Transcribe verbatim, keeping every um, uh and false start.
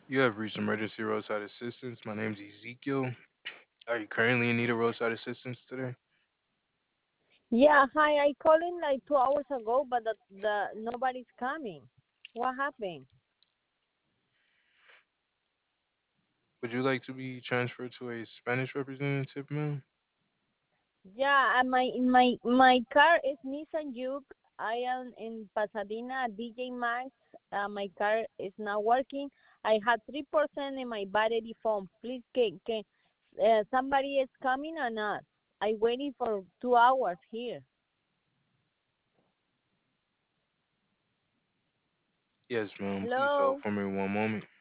You have reached emergency roadside assistance. My name's Ezekiel. Are you currently in need of roadside assistance today? Yeah, hi. I called in like two hours ago, but the, the nobody's coming. What happened? Would you like to be transferred to a Spanish representative, ma'am? Yeah, and my in my my car is Nissan Juke. I am in Pasadena, D J Maxx. Uh, my car is not working. I had three percent in my battery phone. Please, can, can uh, somebody is coming or not? I waiting for two hours here. Yes, ma'am. Please hold Hello. for me one moment.